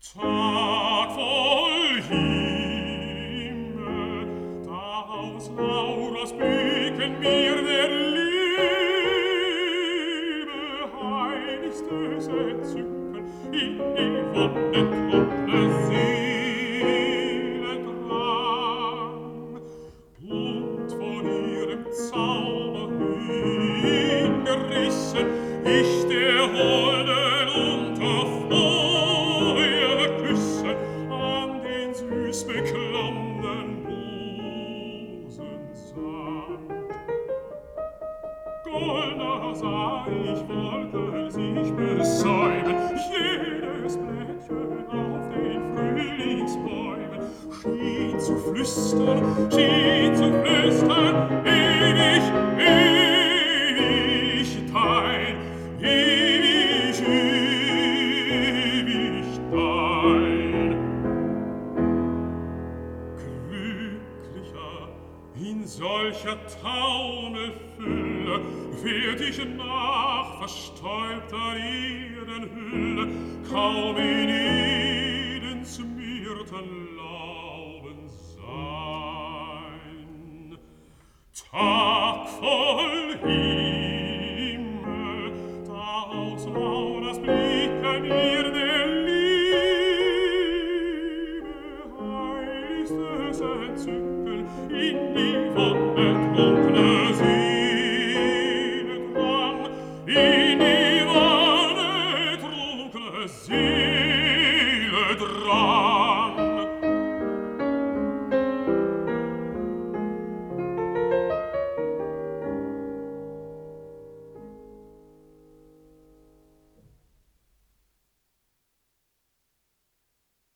Tag voll Himmel, da aus Lauras Blicken mir der Liebe heiligstes Entzücken in die wonnentrunkene Seele drang und von ihrem Zauber hingerissen ich der Holden unter Feuerküssen an den süß beklommenen Busen sank. Goldner sah ich Wolken sich besäumen, jedes Blättchen auf den Frühlingsbäumen schien zu flüstern, ewig, ewig dein, ewig, ewig dein. Glücklicher in solcher Taumelfülle werd ich nach verstäubter Erdenhülle kaum in Edens Myrtenlauben sein. Tag voll Himmel, da aus Lauras Blicken mir der Liebe heiligstes Entzücken in die wonnentrunkene Seele drang, in die wonnentrunkene Seele